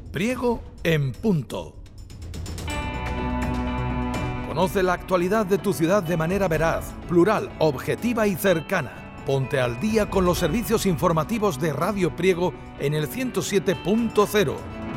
Priego en punto. Conoce la actualidad de tu ciudad de manera veraz, plural, objetiva y cercana. Ponte al día con los servicios informativos de Radio Priego en el 107.0.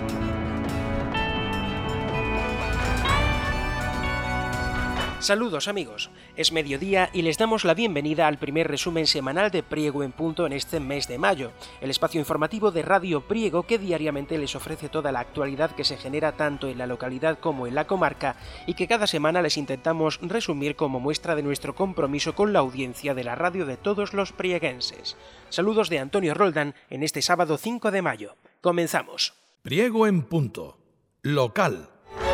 Saludos amigos, es mediodía y les damos la bienvenida al primer resumen semanal de Priego en punto en este mes de mayo, el espacio informativo de Radio Priego que diariamente les ofrece toda la actualidad que se genera tanto en la localidad como en la comarca y que cada semana les intentamos resumir como muestra de nuestro compromiso con la audiencia de la radio de todos los prieguenses. Saludos de Antonio Roldán en este sábado 5 de mayo. Comenzamos. Priego en punto. Local.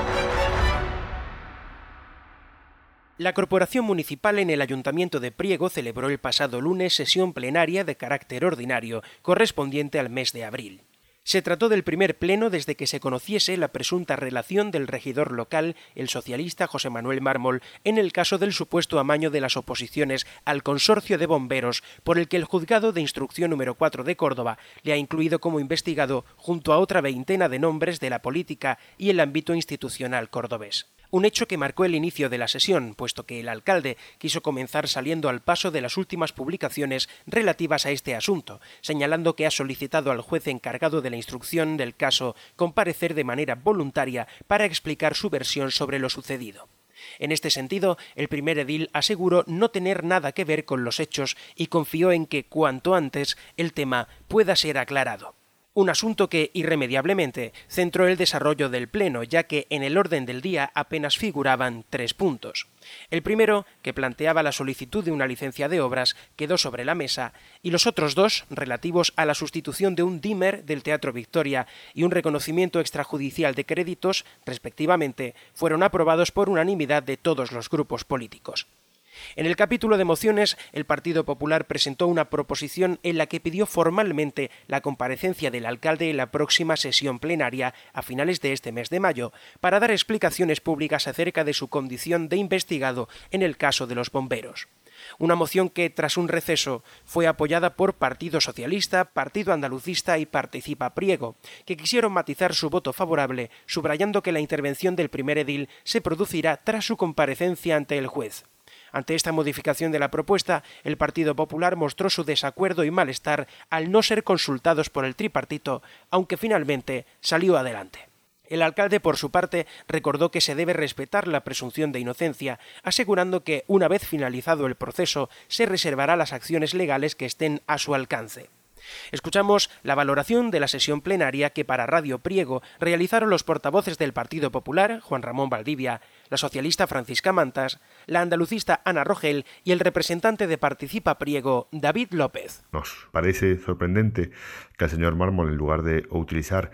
La Corporación Municipal en el Ayuntamiento de Priego celebró el pasado lunes sesión plenaria de carácter ordinario, correspondiente al mes de abril. Se trató del primer pleno desde que se conociese la presunta relación del regidor local, el socialista José Manuel Mármol, en el caso del supuesto amaño de las oposiciones al consorcio de bomberos, por el que el Juzgado de Instrucción número 4 de Córdoba le ha incluido como investigado junto a otra veintena de nombres de la política y el ámbito institucional cordobés. Un hecho que marcó el inicio de la sesión, puesto que el alcalde quiso comenzar saliendo al paso de las últimas publicaciones relativas a este asunto, señalando que ha solicitado al juez encargado de la instrucción del caso comparecer de manera voluntaria para explicar su versión sobre lo sucedido. En este sentido, el primer edil aseguró no tener nada que ver con los hechos y confió en que cuanto antes el tema pueda ser aclarado. Un asunto que, irremediablemente, centró el desarrollo del pleno, ya que en el orden del día apenas figuraban 3 puntos. El primero, que planteaba la solicitud de una licencia de obras, quedó sobre la mesa, y los otros 2, relativos a la sustitución de un Dimer del Teatro Victoria y un reconocimiento extrajudicial de créditos, respectivamente, fueron aprobados por unanimidad de todos los grupos políticos. En el capítulo de mociones, el Partido Popular presentó una proposición en la que pidió formalmente la comparecencia del alcalde en la próxima sesión plenaria a finales de este mes de mayo para dar explicaciones públicas acerca de su condición de investigado en el caso de los bomberos. Una moción que, tras un receso, fue apoyada por Partido Socialista, Partido Andalucista y Participa Priego, que quisieron matizar su voto favorable, subrayando que la intervención del primer edil se producirá tras su comparecencia ante el juez. Ante esta modificación de la propuesta, el Partido Popular mostró su desacuerdo y malestar al no ser consultados por el tripartito, aunque finalmente salió adelante. El alcalde, por su parte, recordó que se debe respetar la presunción de inocencia, asegurando que, una vez finalizado el proceso, se reservará las acciones legales que estén a su alcance. Escuchamos la valoración de la sesión plenaria que para Radio Priego realizaron los portavoces del Partido Popular, Juan Ramón Valdivia, la socialista Francisca Mantas, la andalucista Ana Rogel y el representante de Participa Priego, David López. Nos parece sorprendente que el señor Mármol, en lugar de utilizar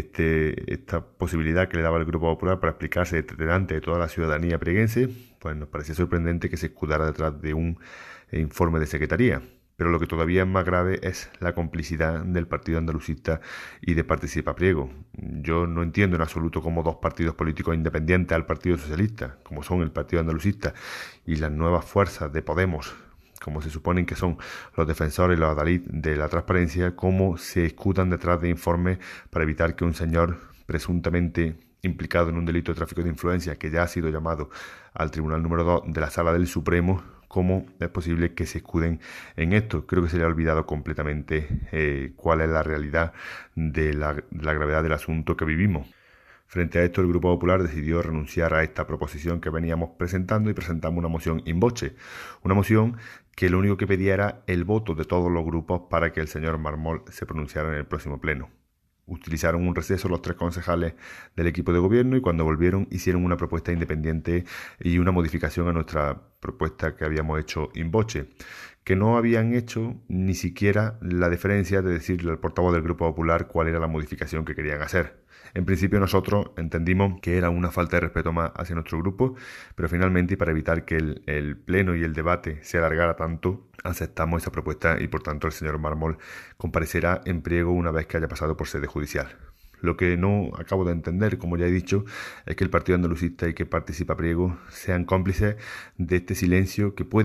esta posibilidad que le daba el Grupo Popular para explicarse delante de toda la ciudadanía prieguense, pues nos parece sorprendente que se escudara detrás de un informe de secretaría. Pero lo que todavía es más grave es la complicidad del Partido Andalucista y de Participa Priego. Yo no entiendo en absoluto cómo 2 partidos políticos independientes al Partido Socialista, como son el Partido Andalucista y las nuevas fuerzas de Podemos, como se suponen que son los defensores y los adalid de la transparencia, cómo se escudan detrás de informes para evitar que un señor presuntamente implicado en un delito de tráfico de influencia, que ya ha sido llamado al Tribunal número 2 de la Sala del Supremo, ¿cómo es posible que se escuden en esto? Creo que se le ha olvidado completamente cuál es la realidad de la gravedad del asunto que vivimos. Frente a esto, el Grupo Popular decidió renunciar a esta proposición que veníamos presentando y presentamos una moción in voce. Una moción que lo único que pedía era el voto de todos los grupos para que el señor Mármol se pronunciara en el próximo pleno. Utilizaron un receso los 3 concejales del equipo de gobierno y cuando volvieron hicieron una propuesta independiente y una modificación a nuestra propuesta que habíamos hecho in voce, que no habían hecho ni siquiera la deferencia de decirle al portavoz del Grupo Popular cuál era la modificación que querían hacer. En principio nosotros entendimos que era una falta de respeto más hacia nuestro grupo, pero finalmente, y para evitar que el pleno y el debate se alargara tanto, aceptamos esa propuesta y por tanto el señor Mármol comparecerá en Priego una vez que haya pasado por sede judicial. Lo que no acabo de entender, como ya he dicho, es que el Partido Andalucista y que Participa Priego sean cómplices de este silencio que puede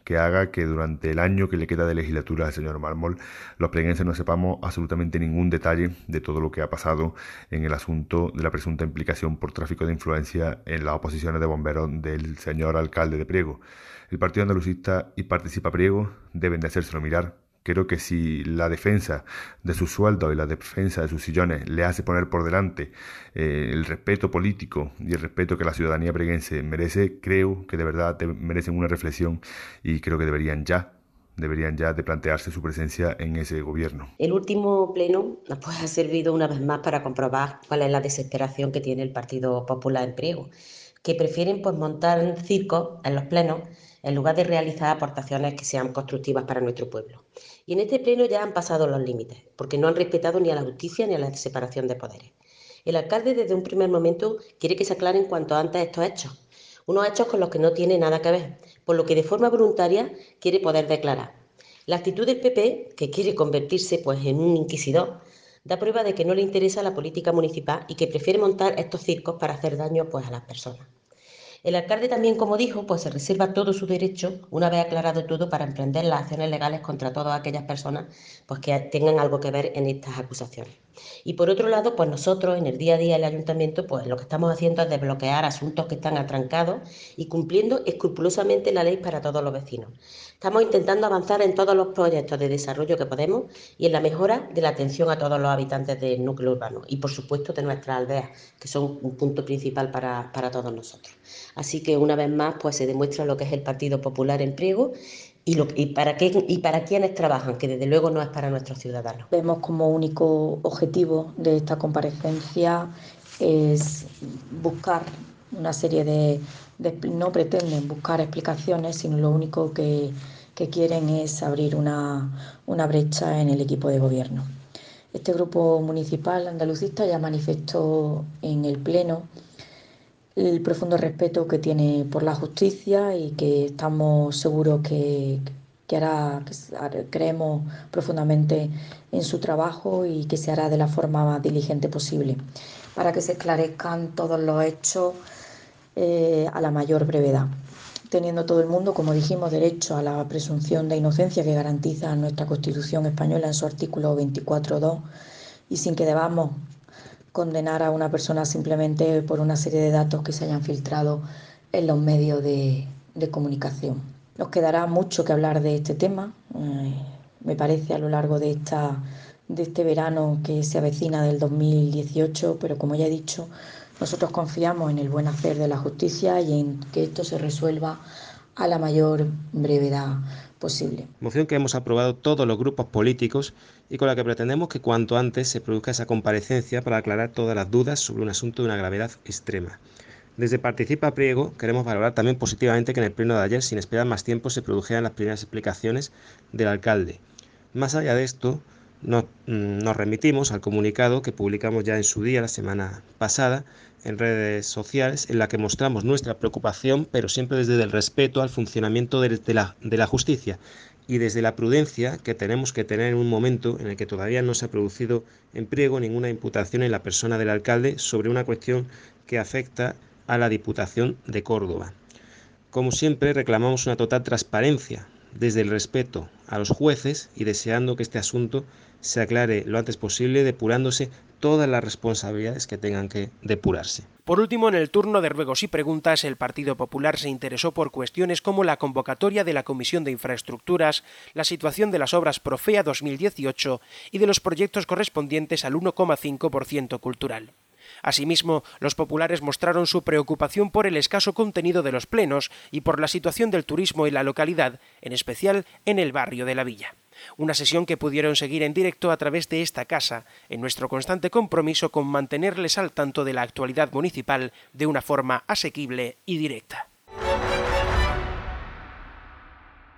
que haga que durante el año que le queda de legislatura al señor Mármol, los preguenses no sepamos absolutamente ningún detalle de todo lo que ha pasado en el asunto de la presunta implicación por tráfico de influencia en las oposiciones de bomberos del señor alcalde de Priego. El Partido Andalucista y Participa Priego deben de hacérselo mirar. Creo que si la defensa de sus sueldos y la defensa de sus sillones le hace poner por delante el respeto político y el respeto que la ciudadanía preguense merece, creo que de verdad merecen una reflexión y creo que deberían ya de plantearse su presencia en ese gobierno. El último pleno pues, ha servido una vez más para comprobar cuál es la desesperación que tiene el Partido Popular en Priego, que prefieren pues, montar circos en los plenos en lugar de realizar aportaciones que sean constructivas para nuestro pueblo. Y en este pleno ya han pasado los límites, porque no han respetado ni a la justicia ni a la separación de poderes. El alcalde desde un primer momento quiere que se aclaren cuanto antes estos hechos, unos hechos con los que no tiene nada que ver, por lo que de forma voluntaria quiere poder declarar. La actitud del PP, que quiere convertirse pues, en un inquisidor, da prueba de que no le interesa la política municipal y que prefiere montar estos circos para hacer daño pues, a las personas. El alcalde también, como dijo, pues se reserva todo su derecho, una vez aclarado todo, para emprender las acciones legales contra todas aquellas personas pues, que tengan algo que ver en estas acusaciones. Y por otro lado, pues nosotros en el día a día del ayuntamiento, pues lo que estamos haciendo es desbloquear asuntos que están atrancados y cumpliendo escrupulosamente la ley para todos los vecinos. Estamos intentando avanzar en todos los proyectos de desarrollo que podemos y en la mejora de la atención a todos los habitantes del núcleo urbano y, por supuesto, de nuestras aldeas, que son un punto principal para todos nosotros. Así que, una vez más, pues se demuestra lo que es el Partido Popular en Priego y para quienes trabajan, que desde luego no es para nuestros ciudadanos. Vemos como único objetivo de esta comparecencia es buscar una serie de no pretenden buscar explicaciones, sino lo único que quieren es abrir una brecha en el equipo de gobierno. Este grupo municipal andalucista ya manifestó en el Pleno el profundo respeto que tiene por la justicia y que estamos seguros que creemos profundamente en su trabajo y que se hará de la forma más diligente posible para que se esclarezcan todos los hechos a la mayor brevedad, teniendo todo el mundo, como dijimos, derecho a la presunción de inocencia que garantiza nuestra Constitución española en su artículo 24.2 y sin que debamos condenar a una persona simplemente por una serie de datos que se hayan filtrado en los medios de comunicación. Nos quedará mucho que hablar de este tema, me parece, a lo largo de este verano que se avecina del 2018, pero como ya he dicho, nosotros confiamos en el buen hacer de la justicia y en que esto se resuelva a la mayor brevedad posible. Moción que hemos aprobado todos los grupos políticos y con la que pretendemos que cuanto antes se produzca esa comparecencia para aclarar todas las dudas sobre un asunto de una gravedad extrema. Desde Participa Priego queremos valorar también positivamente que en el pleno de ayer, sin esperar más tiempo, se produjeran las primeras explicaciones del alcalde. Más allá de esto, nos remitimos al comunicado que publicamos ya en su día, la semana pasada, en redes sociales, en la que mostramos nuestra preocupación, pero siempre desde el respeto al funcionamiento de la justicia y desde la prudencia que tenemos que tener en un momento en el que todavía no se ha producido en Priego ninguna imputación en la persona del alcalde sobre una cuestión que afecta a la Diputación de Córdoba. Como siempre, reclamamos una total transparencia desde el respeto a los jueces y deseando que este asunto se aclare lo antes posible, depurándose todas las responsabilidades que tengan que depurarse. Por último, en el turno de ruegos y preguntas, el Partido Popular se interesó por cuestiones como la convocatoria de la Comisión de Infraestructuras, la situación de las obras Profea 2018 y de los proyectos correspondientes al 1,5% cultural. Asimismo, los populares mostraron su preocupación por el escaso contenido de los plenos y por la situación del turismo en la localidad, en especial en el barrio de la Villa. Una sesión que pudieron seguir en directo a través de esta casa, en nuestro constante compromiso con mantenerles al tanto de la actualidad municipal de una forma asequible y directa.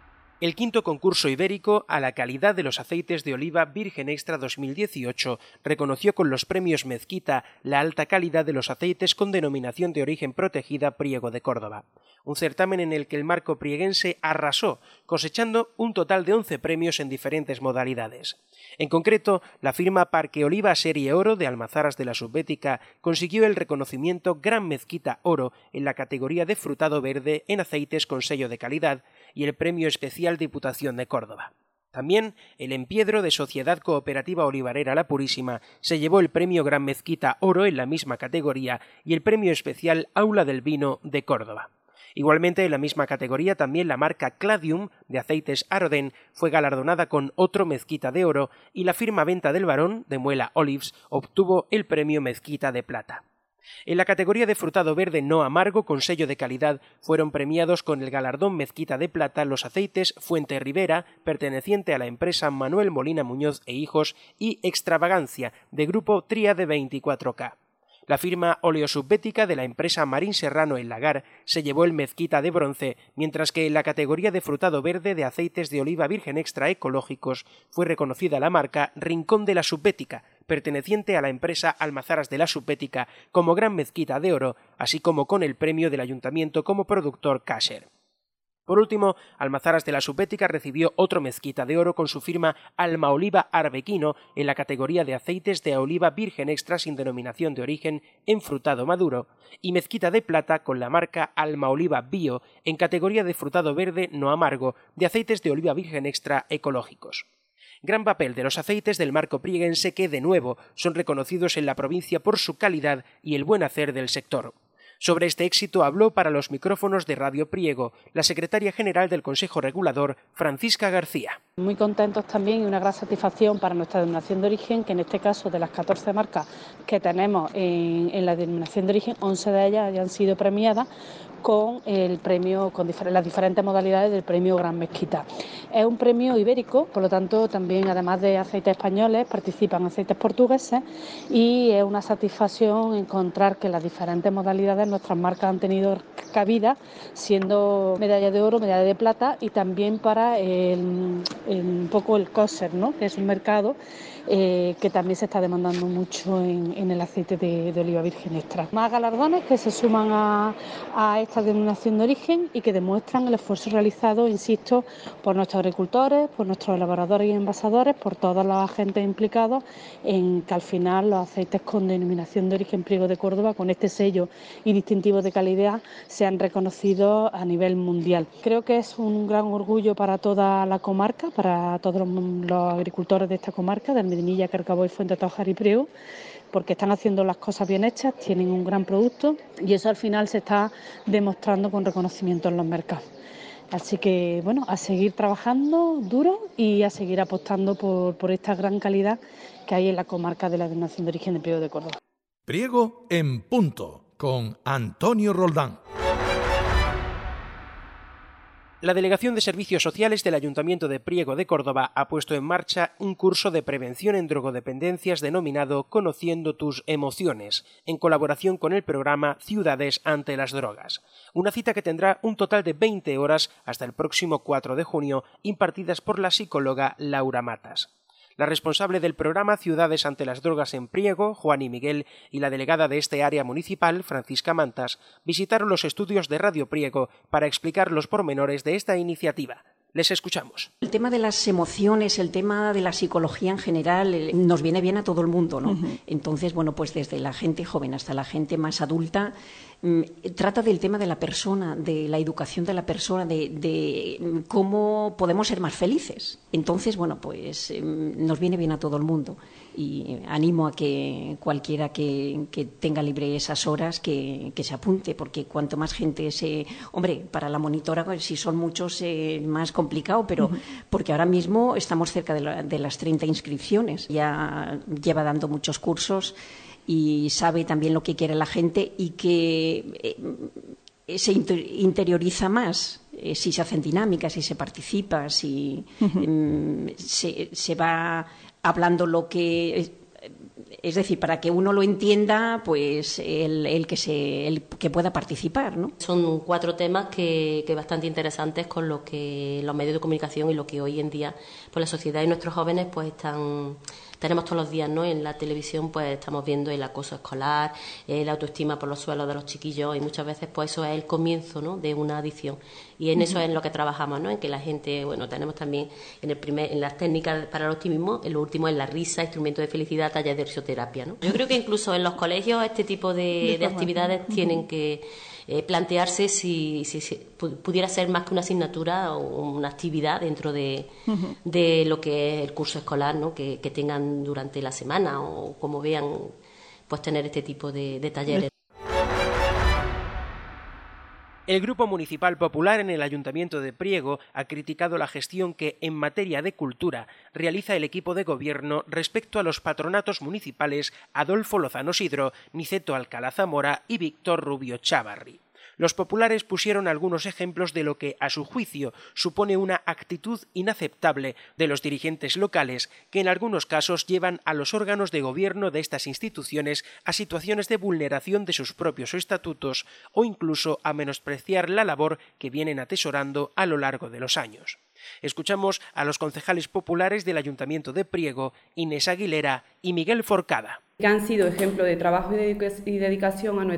El quinto concurso ibérico a la calidad de los aceites de oliva virgen extra 2018 reconoció con los premios Mezquita la alta calidad de los aceites con denominación de origen protegida Priego de Córdoba, un certamen en el que el marco prieguense arrasó, cosechando un total de 11 premios en diferentes modalidades. En concreto, la firma Parque Oliva Serie Oro de Almazaras de la Subbética consiguió el reconocimiento Gran Mezquita Oro en la categoría de frutado verde en aceites con sello de calidad y el premio especial Diputación de Córdoba. También el Empiedro de Sociedad Cooperativa Olivarera La Purísima se llevó el premio Gran Mezquita Oro en la misma categoría y el premio especial Aula del Vino de Córdoba. Igualmente, en la misma categoría, también la marca Cladium de aceites Aroden fue galardonada con otro Mezquita de Oro y la firma Venta del Barón de Muela Olives obtuvo el premio Mezquita de Plata. En la categoría de frutado verde no amargo con sello de calidad fueron premiados con el galardón Mezquita de Plata los aceites Fuente Rivera, perteneciente a la empresa Manuel Molina Muñoz e Hijos, y Extravagancia, de grupo Tríade 24K. La firma oleosubbética de la empresa Marín Serrano en Lagar se llevó el Mezquita de bronce, mientras que en la categoría de frutado verde de aceites de oliva virgen extra ecológicos fue reconocida la marca Rincón de la Subbética, perteneciente a la empresa Almazaras de la Subbética, como Gran Mezquita de Oro, así como con el premio del Ayuntamiento como productor Kasher. Por último, Almazaras de la Subbética recibió otro Mezquita de Oro con su firma Alma Oliva Arbequino en la categoría de aceites de oliva virgen extra sin denominación de origen en frutado maduro, y Mezquita de Plata con la marca Alma Oliva Bio en categoría de frutado verde no amargo de aceites de oliva virgen extra ecológicos. Gran papel de los aceites del marco prieguense que, de nuevo, son reconocidos en la provincia por su calidad y el buen hacer del sector. Sobre este éxito habló para los micrófonos de Radio Priego la secretaria general del Consejo Regulador, Francisca García. Muy contentos también y una gran satisfacción para nuestra denominación de origen, que en este caso de las 14 marcas que tenemos en la denominación de origen, 11 de ellas hayan sido premiadas con el premio, con las diferentes modalidades del premio Gran Mezquita. Es un premio ibérico, por lo tanto también además de aceites españoles participan aceites portugueses, y es una satisfacción encontrar que las diferentes modalidades nuestras marcas han tenido cabida, siendo medalla de oro, medalla de plata, y también para un poco el kosher, ¿no?, que es un mercado que también se está demandando mucho en el aceite de oliva virgen extra. Más galardones que se suman a esta denominación de origen y que demuestran el esfuerzo realizado, insisto, por nuestros agricultores, por nuestros elaboradores y envasadores, por todos los agentes implicados en que al final los aceites con denominación de origen Priego de Córdoba, con este sello y distintivo de calidad, sean reconocidos a nivel mundial. Creo que es un gran orgullo para toda la comarca, para todos los agricultores de esta comarca, de Medinilla, Cárcamo, Fuente Tójar y Priego, porque están haciendo las cosas bien hechas, tienen un gran producto y eso al final se está demostrando con reconocimiento en los mercados. Así que, bueno, a seguir trabajando duro y a seguir apostando por esta gran calidad que hay en la comarca de la denominación de origen de Priego de Córdoba. Priego en punto, con Antonio Roldán. La Delegación de Servicios Sociales del Ayuntamiento de Priego de Córdoba ha puesto en marcha un curso de prevención en drogodependencias denominado Conociendo tus emociones, en colaboración con el programa Ciudades ante las drogas. Una cita que tendrá un total de 20 horas hasta el próximo 4 de junio, impartidas por la psicóloga Laura Matas. La responsable del programa Ciudades ante las drogas en Priego, Juani Miguel, y la delegada de este área municipal, Francisca Mantas, visitaron los estudios de Radio Priego para explicar los pormenores de esta iniciativa. Les escuchamos. El tema de las emociones, el tema de la psicología en general, nos viene bien a todo el mundo, ¿no? Entonces, bueno, pues desde la gente joven hasta la gente más adulta, trata del tema de la persona, de la educación de la persona, de cómo podemos ser más felices. Entonces, bueno, pues nos viene bien a todo el mundo y animo a que cualquiera que tenga libre esas horas que se apunte, porque cuanto más gente Hombre, para la monitora, pues, si son muchos, más complicado, pero porque ahora mismo estamos cerca de las 30 inscripciones. Ya lleva dando muchos cursos y sabe también lo que quiere la gente y que se interioriza más si se hacen dinámicas, si se participa, si se va hablando lo que Es decir, para que uno lo entienda, pues el que pueda participar, ¿no? Son 4 temas que bastante interesantes con lo que los medios de comunicación y lo que hoy en día pues la sociedad y nuestros jóvenes pues tenemos todos los días, ¿no? En la televisión pues estamos viendo el acoso escolar, la autoestima por los suelos de los chiquillos, y muchas veces pues eso es el comienzo, ¿no? De una adicción, y en eso es en lo que trabajamos, ¿no? En que la gente, bueno, tenemos también en las técnicas para el optimismo, en lo último es la risa, instrumento de felicidad, taller de risoterapia, ¿no? Yo creo que incluso en los colegios este tipo de actividades tienen que plantearse si pudiera ser más que una asignatura o una actividad dentro de lo que es el curso escolar, ¿no? Que tengan durante la semana, o como vean, pues tener este tipo de talleres. El Grupo Municipal Popular en el Ayuntamiento de Priego ha criticado la gestión que, en materia de cultura, realiza el equipo de gobierno respecto a los patronatos municipales Adolfo Lozano Sidro, Niceto Alcalá Zamora y Víctor Rubio Chávarri. Los populares pusieron algunos ejemplos de lo que, a su juicio, supone una actitud inaceptable de los dirigentes locales, que en algunos casos llevan a los órganos de gobierno de estas instituciones a situaciones de vulneración de sus propios estatutos o incluso a menospreciar la labor que vienen atesorando a lo largo de los años. Escuchamos a los concejales populares del Ayuntamiento de Priego, Inés Aguilera y Miguel Forcada. Que han sido ejemplo de trabajo y dedicación a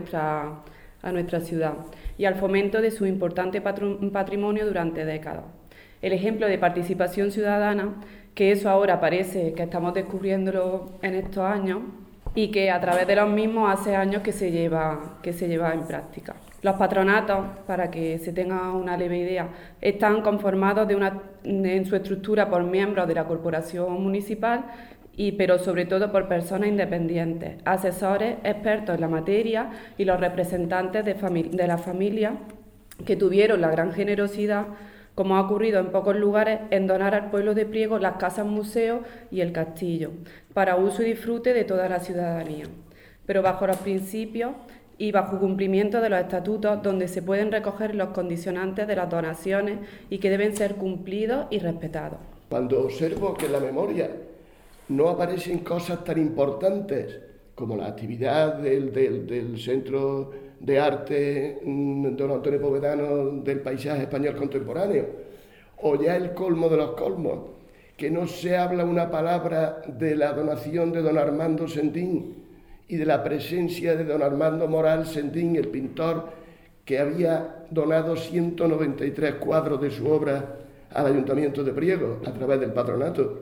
nuestra ciudad y al fomento de su importante patrimonio durante décadas. El ejemplo de participación ciudadana, que eso ahora parece que estamos descubriéndolo en estos años y que a través de los mismos hace años que se lleva en práctica. Los patronatos, para que se tenga una leve idea, están conformados en su estructura por miembros de la corporación municipal, pero sobre todo por personas independientes, asesores, expertos en la materia y los representantes de la familia que tuvieron la gran generosidad, como ha ocurrido en pocos lugares, en donar al pueblo de Priego las casas museo y el castillo, para uso y disfrute de toda la ciudadanía, pero bajo los principios y bajo cumplimiento de los estatutos, donde se pueden recoger los condicionantes de las donaciones y que deben ser cumplidos y respetados. Cuando observo que en la memoria no aparecen cosas tan importantes como la actividad del Centro de Arte Don Antonio Povedano del Paisaje Español Contemporáneo, o ya el colmo de los colmos, que no se habla una palabra de la donación de don Armando Sendín y de la presencia de don Armando Moral Sendín, el pintor que había donado 193 cuadros de su obra al Ayuntamiento de Priego a través del patronato,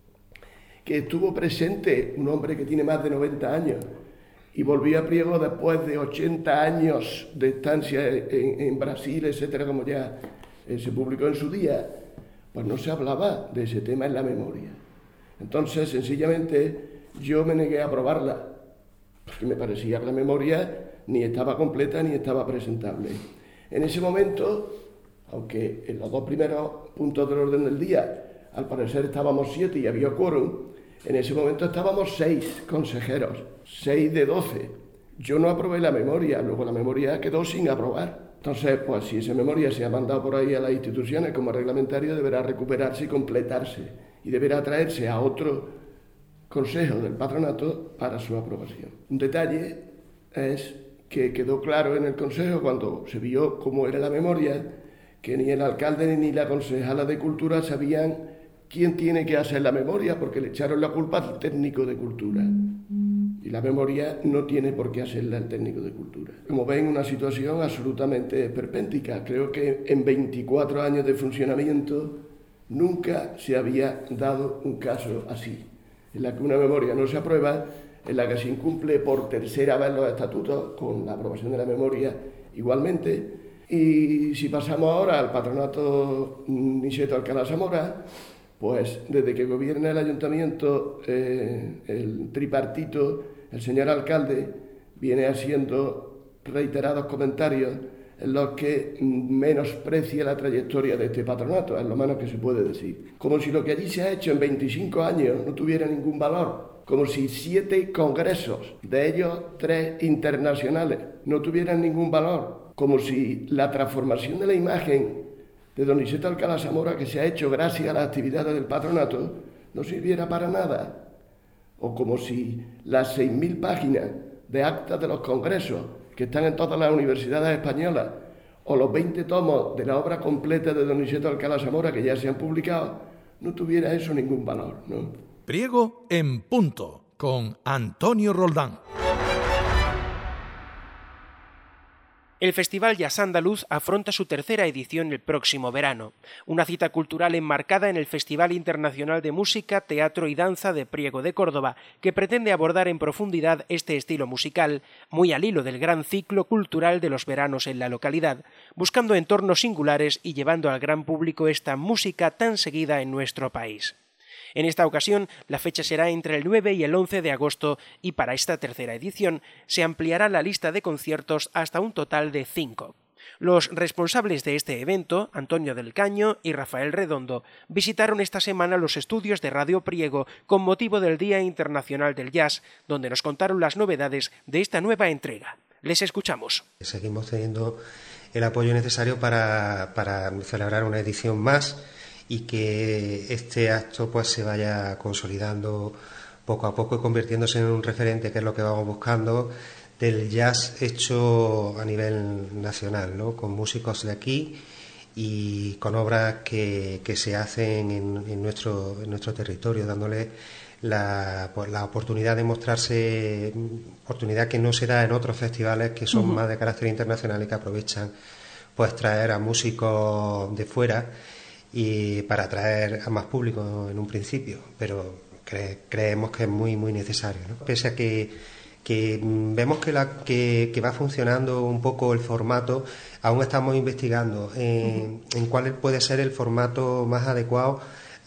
que estuvo presente, un hombre que tiene más de 90 años, y volvió a Priego después de 80 años de estancia en Brasil, etcétera, como ya se publicó en su día, pues no se hablaba de ese tema en la memoria. Entonces, sencillamente, yo me negué a aprobarla, porque me parecía que la memoria ni estaba completa ni estaba presentable. En ese momento, aunque en los 2 primeros puntos del orden del día, al parecer estábamos 7 y había quórum, en ese momento estábamos 6 consejeros, 6 de 12. Yo no aprobé la memoria, luego la memoria quedó sin aprobar. Entonces, pues si esa memoria se ha mandado por ahí a las instituciones como reglamentario, deberá recuperarse y completarse, y deberá traerse a otro consejo del patronato para su aprobación. Un detalle es que quedó claro en el consejo, cuando se vio cómo era la memoria, que ni el alcalde ni la concejala de Cultura sabían quién tiene que hacer la memoria, porque le echaron la culpa al técnico de Cultura. Y la memoria no tiene por qué hacerla el técnico de Cultura. Como ven, una situación absolutamente esperpéntica. Creo que en 24 años de funcionamiento nunca se había dado un caso así, en la que una memoria no se aprueba, en la que se incumple por tercera vez los estatutos, con la aprobación de la memoria igualmente. Y si pasamos ahora al patronato Niceto Alcalá Zamora, pues desde que gobierna el ayuntamiento, el tripartito, el señor alcalde, viene haciendo reiterados comentarios en los que menosprecia la trayectoria de este patronato, es lo menos que se puede decir. Como si lo que allí se ha hecho en 25 años no tuviera ningún valor, como si 7 congresos, de ellos 3 internacionales, no tuvieran ningún valor, como si la transformación de la imagen de don Niceto Alcalá Zamora, que se ha hecho gracias a las actividades del patronato, no sirviera para nada. o como si las 6.000 páginas de actas de los congresos que están en todas las universidades españolas, o los 20 tomos de la obra completa de don Niceto Alcalá Zamora que ya se han publicado, no tuviera eso ningún valor, ¿no? Priego en punto, con Antonio Roldán. El Festival Jazz Andaluz afronta su tercera edición el próximo verano, una cita cultural enmarcada en el Festival Internacional de Música, Teatro y Danza de Priego de Córdoba, que pretende abordar en profundidad este estilo musical, muy al hilo del gran ciclo cultural de los veranos en la localidad, buscando entornos singulares y llevando al gran público esta música tan seguida en nuestro país. En esta ocasión, la fecha será entre el 9 y el 11 de agosto y para esta tercera edición se ampliará la lista de conciertos hasta un total de 5. Los responsables de este evento, Antonio del Caño y Rafael Redondo, visitaron esta semana los estudios de Radio Priego con motivo del Día Internacional del Jazz, donde nos contaron las novedades de esta nueva entrega. Les escuchamos. Seguimos teniendo el apoyo necesario para celebrar una edición más y que este acto pues se vaya consolidando poco a poco y convirtiéndose en un referente, que es lo que vamos buscando, del jazz hecho a nivel nacional, ¿no? Con músicos de aquí y con obras que se hacen en nuestro territorio, dándole la oportunidad de mostrarse, oportunidad que no se da en otros festivales que son más de carácter internacional y que aprovechan pues traer a músicos de fuera y para atraer a más público en un principio, pero creemos que es muy muy necesario, ¿no? Pese a que vemos que va funcionando un poco el formato, aún estamos investigando en cuál puede ser el formato más adecuado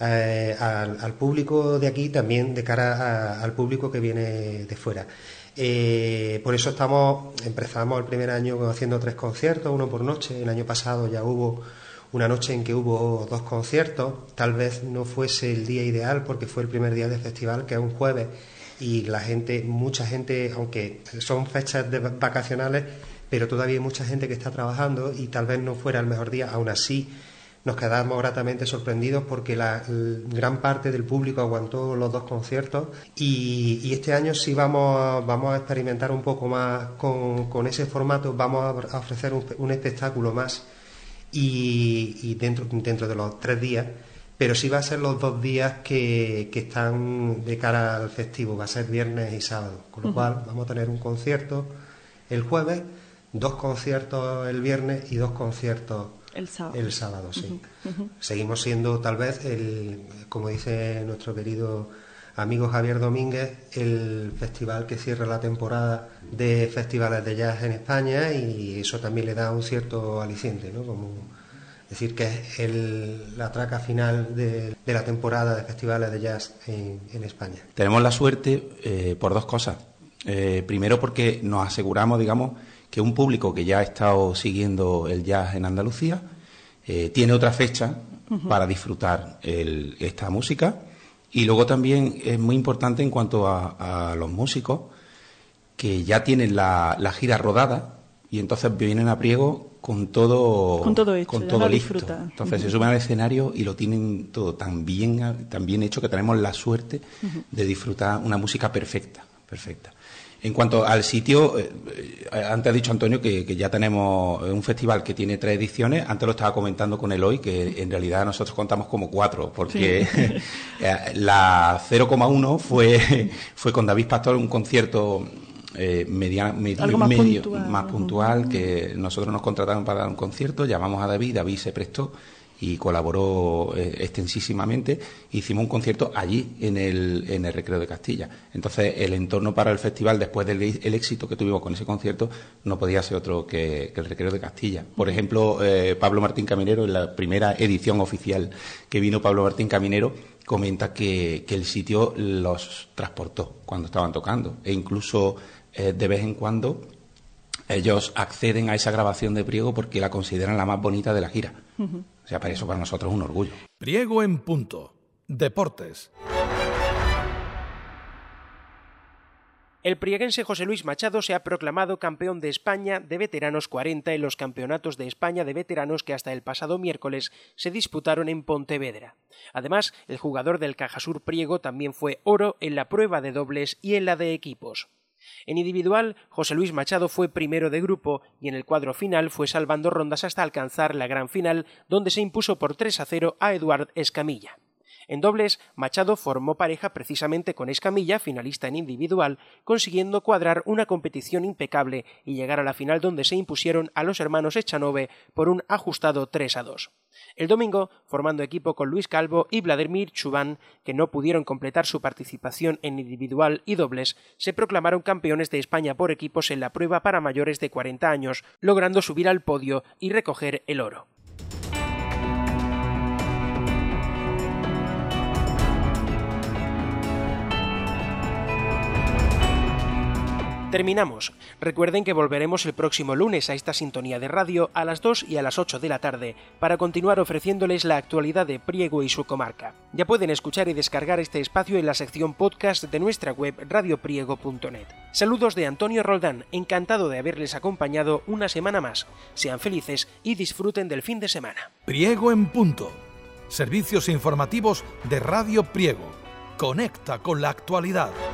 al público de aquí, también de cara al público que viene de fuera. Por eso empezamos el primer año haciendo 3 conciertos, uno por noche. El año pasado ya hubo una noche en que hubo 2 conciertos. Tal vez no fuese el día ideal porque fue el primer día del festival, que es un jueves, y mucha gente, aunque son fechas vacacionales, pero todavía hay mucha gente que está trabajando y tal vez no fuera el mejor día. Aún así nos quedamos gratamente sorprendidos porque la gran parte del público aguantó los 2 conciertos y este año sí vamos a experimentar un poco más con ese formato. Vamos a ofrecer un espectáculo más y dentro de los 3 días, pero sí va a ser los 2 días que están de cara al festivo, va a ser viernes y sábado, con lo cual vamos a tener un concierto el jueves, 2 conciertos el viernes y 2 conciertos el sábado, sí. Seguimos siendo tal vez como dice nuestro querido amigo Javier Domínguez, el festival que cierra la temporada de festivales de jazz en España, y eso también le da un cierto aliciente, ¿no? Como decir que es la traca final de la temporada de festivales de jazz en España. Tenemos la suerte por 2 cosas. Primero porque nos aseguramos, digamos, que un público que ya ha estado siguiendo el jazz en Andalucía tiene otra fecha para disfrutar esta música. Y luego también es muy importante en cuanto a los músicos que ya tienen la gira rodada y entonces vienen a Priego con todo listo. Entonces se suben al escenario y lo tienen todo tan bien hecho que tenemos la suerte de disfrutar una música perfecta. En cuanto al sitio, antes ha dicho Antonio que ya tenemos un festival que tiene 3 ediciones. Antes lo estaba comentando con Eloy, que en realidad nosotros contamos como 4, porque la 0,1 fue con David Pastor, un concierto más puntual, que nosotros nos contrataron para dar un concierto, llamamos a David se prestó y colaboró extensísimamente. Hicimos un concierto allí en el Recreo de Castilla. Entonces el entorno para el festival, después del éxito que tuvimos con ese concierto, no podía ser otro que el Recreo de Castilla. Por ejemplo, Pablo Martín Caminero, en la primera edición oficial que vino Pablo Martín Caminero, comenta que el sitio los transportó cuando estaban tocando, e incluso de vez en cuando ellos acceden a esa grabación de Priego porque la consideran la más bonita de la gira. O sea, para eso para nosotros es un orgullo. Priego en punto. Deportes. El prieguense José Luis Machado se ha proclamado campeón de España de veteranos 40 en los campeonatos de España de veteranos que hasta el pasado miércoles se disputaron en Pontevedra. Además, el jugador del Cajasur Priego también fue oro en la prueba de dobles y en la de equipos. En individual, José Luis Machado fue primero de grupo y en el cuadro final fue salvando rondas hasta alcanzar la gran final, donde se impuso por 3-0 a Eduard Escamilla. En dobles, Machado formó pareja precisamente con Escamilla, finalista en individual, consiguiendo cuadrar una competición impecable y llegar a la final donde se impusieron a los hermanos Echanove por un ajustado 3-2. El domingo, formando equipo con Luis Calvo y Vladimir Chubán, que no pudieron completar su participación en individual y dobles, se proclamaron campeones de España por equipos en la prueba para mayores de 40 años, logrando subir al podio y recoger el oro. Terminamos. Recuerden que volveremos el próximo lunes a esta sintonía de radio a las 2 y a las 8 de la tarde para continuar ofreciéndoles la actualidad de Priego y su comarca. Ya pueden escuchar y descargar este espacio en la sección podcast de nuestra web radiopriego.net. Saludos de Antonio Roldán, encantado de haberles acompañado una semana más. Sean felices y disfruten del fin de semana. Priego en punto. Servicios informativos de Radio Priego. Conecta con la actualidad.